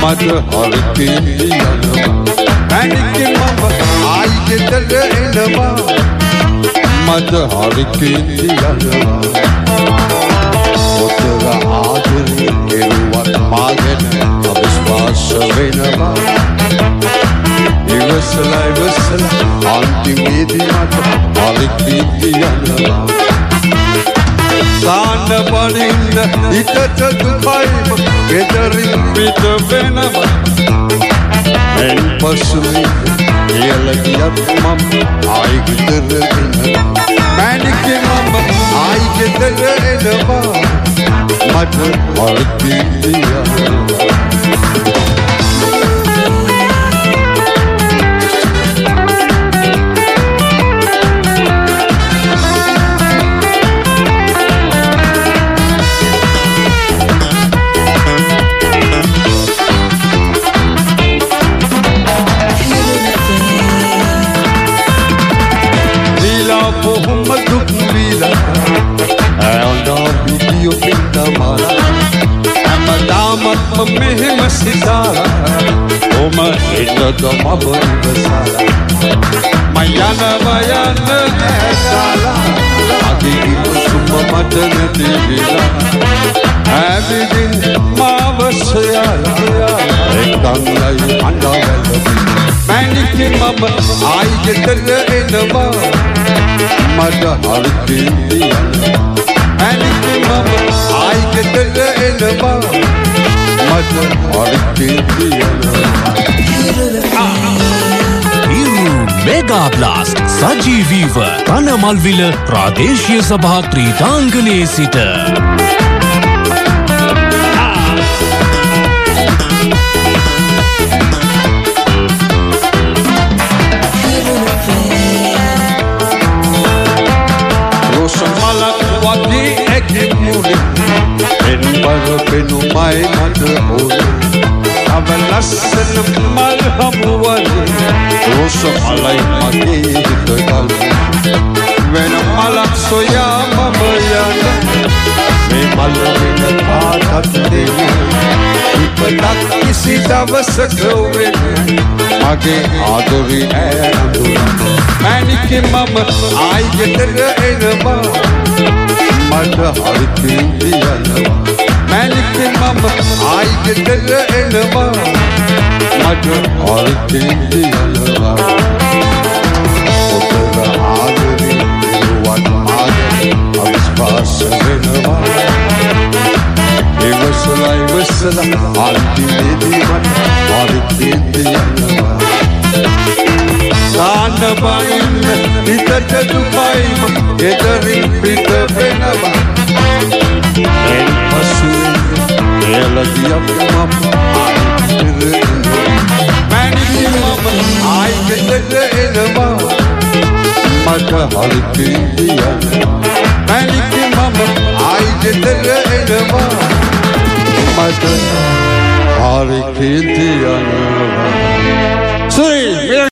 මට හරිකේ යනවා පැණිකේ මම ආයි ගෙදර එනවා මට හරිකේ යනවා ඔතන ආදරේ කෙරුවත් මාගෙන අවිශ්වාස වෙනවා ඉවසලා අන්තිමේදී මට හරිකේ යනවා දාන්න බනින්න හිතට දුකයිම ගෙදරින් පිට වෙනවා මෙන් පසුයි කියලා ගියත් මම ආයි ගෙදර එනවා පැණිකේ මම ආයි ගෙදර එනවා මට හරිකේ යනවා මෙහෙම සිතාලා ඔම එන්නද මම ඉවසලා මයන ඇසලා අගේ ඉවසුම මට නැති වෙලා ඇවිදින් මාව සොයලා එක්කන්ලයි අඬවල පැණිකේ මම ආයි ගෙදර එනවා මට හරිකේ යනවා පැණිකේ මම ආයි ගෙදර එනවා මට හරිකේ යනවා මෙගා බ්ලාස්ට් සජීවීව රණමල්විල ප්‍රාදේශීය සභා ක්‍රීඩාංගණයේ සිට රෝසමලක් වගේ ඇගේ මුලේ එන්බර පෙනුමයි මට ඕනේ අවලස්සන මල් හමුවනේ රෝසමලයි මගේ හිත ගල් වෙන මලක් සොයා මම යන මේ මල වෙන පාටක් දෙන්නේ ඉපදක් කිසි දවසක වෙන්නේ මගේ ආදරේ ඇඳුන පැණිකේ මම ආයි ගෙදර එනවා මට හරිකේ යනවා පැණිකේ මම ආයි ගෙදර එනවා මට හරිකේ යනවා ඔතන ආදරේ වත් ආදරේ අවිශ්වාස වෙනවා ඉවසලා අන්තිමේදී මට හරිකේ යනවා දාන්න බනින්න හිතට දුකයිම ගෙදරින් පිට වෙනවා එන් පසුයි කියලා ගියත් මම ආයි ගෙදර එනවා පැණිකේ මම ආයි ගෙදර එනවා මට හරිකේ යනවා පැණිකේ මම ආයි ගෙදර එනවා මට හරිකේ යනවා